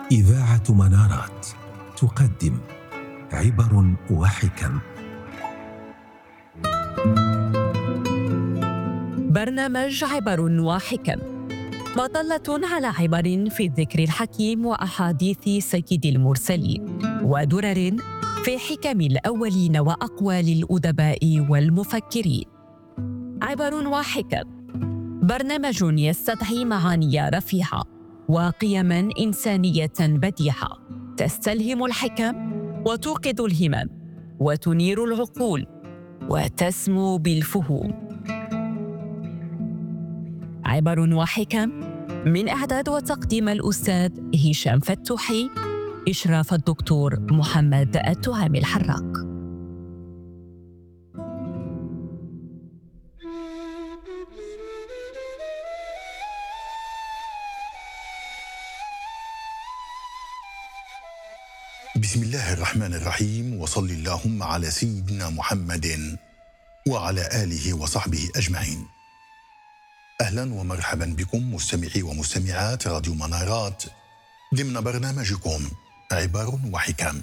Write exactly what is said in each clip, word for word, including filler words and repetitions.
إذاعة منارات تقدم عبر وحكم. برنامج عبر وحكم، مطلة على عبر في الذكر الحكيم وأحاديث سيد المرسلين، ودرر في حكم الأولين وأقوال الأدباء والمفكرين. عبر وحكم برنامج يستدعي معاني رفيعة وقيما إنسانية بديعة تستلهم الحكم وتوقظ الهمم وتنير العقول وتسمو بالفهوم. عبر وحكم من إعداد وتقديم الأستاذ هشام فتوحي، إشراف الدكتور محمد التهامي الحراق. بسم الله الرحمن الرحيم، وصل اللهم على سيدنا محمد وعلى آله وصحبه أجمعين. أهلا ومرحبا بكم مستمعي ومستمعات راديو منارات ضمن برنامجكم عبر وحكم.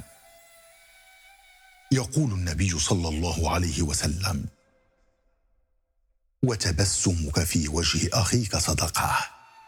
يقول النبي صلى الله عليه وسلم: وتبسمك في وجه أخيك صدقة.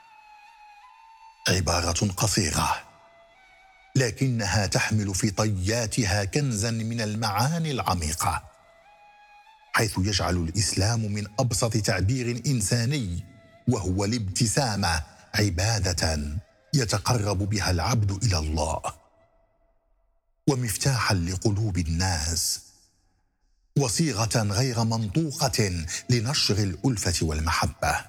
عبارة قصيرة لكنها تحمل في طياتها كنزا من المعاني العميقة، حيث يجعل الإسلام من أبسط تعبير إنساني وهو الابتسامة عبادة يتقرب بها العبد إلى الله، ومفتاحا لقلوب الناس، وصيغة غير منطوقة لنشر الألفة والمحبة.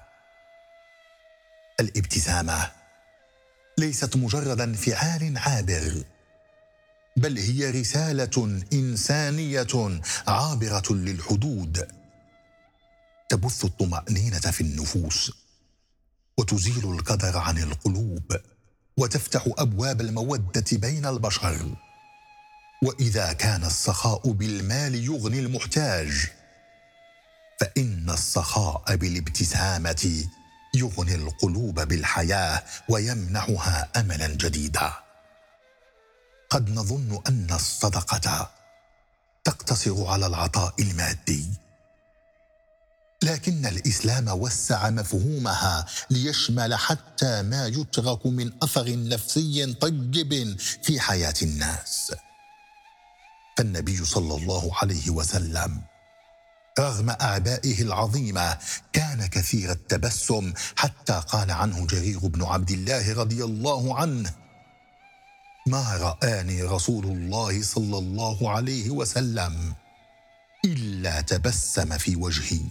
الابتسامة ليست مجرد انفعال عابر، بل هي رسالة إنسانية عابرة للحدود، تبث الطمأنينة في النفوس وتزيل القدر عن القلوب وتفتح أبواب المودة بين البشر. وإذا كان السخاء بالمال يغني المحتاج، فإن السخاء بالابتسامة يغني القلوب بالحياة ويمنحها أملا جديدا. قد نظن أن الصدقة تقتصر على العطاء المادي، لكن الإسلام وسع مفهومها ليشمل حتى ما يترك من أثر نفسي طيب في حياة الناس. فالنبي صلى الله عليه وسلم رغم أعبائه العظيمة كان كثير التبسم، حتى قال عنه جرير بن عبد الله رضي الله عنه: ما رآني رسول الله صلى الله عليه وسلم إلا تبسم في وجهي.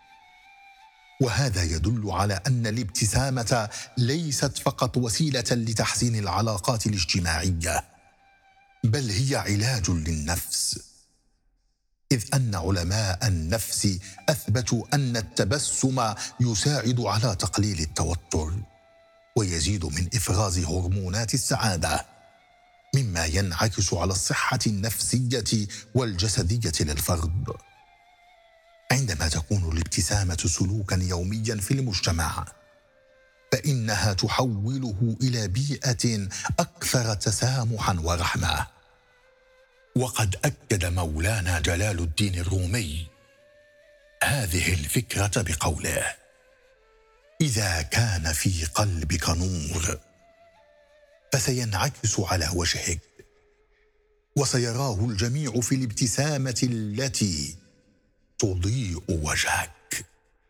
وهذا يدل على أن الابتسامة ليست فقط وسيلة لتحسين العلاقات الاجتماعية، بل هي علاج للنفس، إذ أن علماء النفس أثبتوا أن التبسم يساعد على تقليل التوتر ويزيد من إفراز هرمونات السعادة، مما ينعكس على الصحة النفسية والجسدية للفرد. عندما تكون الابتسامة سلوكا يوميا في المجتمع، فإنها تحوله إلى بيئة أكثر تسامحا ورحمة. وقد أكد مولانا جلال الدين الرومي هذه الفكرة بقوله: إذا كان في قلبك نور فسينعكس على وجهك، وسيراه الجميع في الابتسامة التي تضيء وجهك.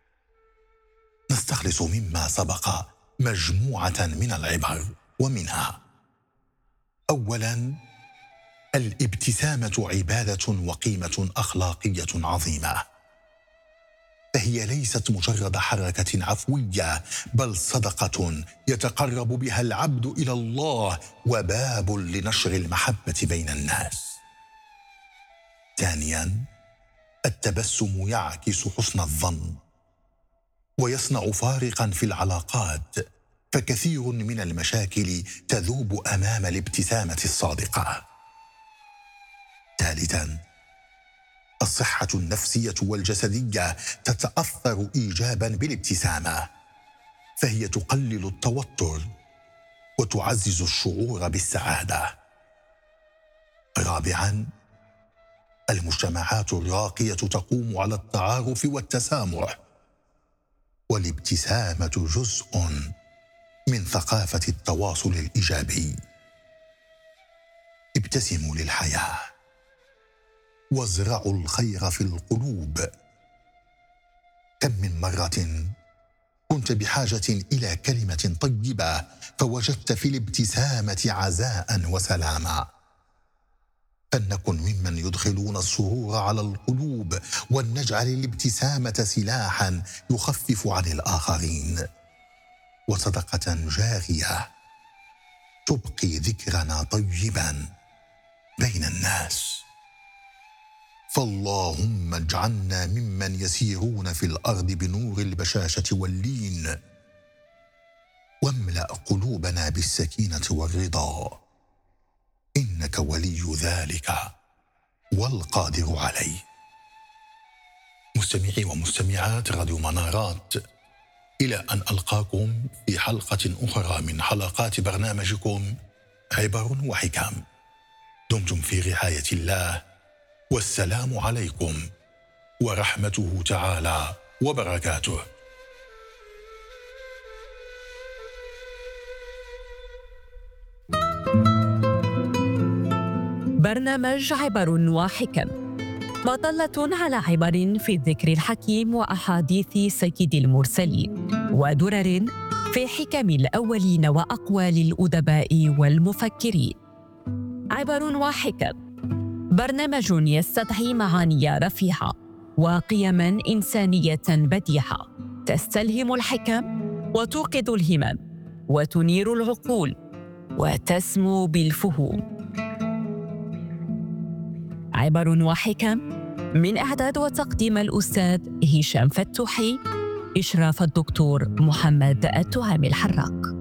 نستخلص مما سبق مجموعة من العبر، ومنها: أولاً، الابتسامة عبادة وقيمة أخلاقية عظيمة، فهي ليست مجرد حركة عفوية، بل صدقة يتقرب بها العبد إلى الله وباب لنشر المحبة بين الناس. ثانياً، التبسم يعكس حسن الظن ويصنع فارقاً في العلاقات، فكثير من المشاكل تذوب أمام الابتسامة الصادقة. ثالثاً، الصحة النفسية والجسدية تتأثر إيجاباً بالابتسامة، فهي تقلل التوتر وتعزز الشعور بالسعادة. رابعاً، المجتمعات الراقية تقوم على التعارف والتسامح، والابتسامة جزء من ثقافة التواصل الإيجابي. ابتسموا للحياة وازرعوا الخير في القلوب. كم من مرة كنت بحاجة إلى كلمة طيبة فوجدت في الابتسامة عزاء وسلاما. فلنكن ممن يدخلون السرور على القلوب، ولنجعل الابتسامة سلاحا يخفف عن الآخرين، وصدقة جارية تبقي ذكرنا طيبا بين الناس. فاللهم اجعلنا ممن يسيرون في الأرض بنور البشاشة واللين، واملأ قلوبنا بالسكينة والرضا، إنك ولي ذلك والقادر عليه. مستمعي ومستمعات راديو منارات، إلى أن ألقاكم في حلقة أخرى من حلقات برنامجكم عبر وحكم. دمتم في رعاية الله، والسلام عليكم ورحمته تعالى وبركاته. برنامج عبر وحكم، مطلة على عبر في الذكر الحكيم وأحاديث سيد المرسلين، ودرر في حكم الأولين وأقوال الأدباء والمفكرين. عبر وحكم برنامج يستدعي معاني رفيعة وقيما إنسانية بديعة، تستلهم الحكم وتوقظ الهمم وتنير العقول وتسمو بالفهوم. عبر وحكم من إعداد وتقديم الأستاذ هشام فتوحي، إشراف الدكتور محمد التهامي الحراق.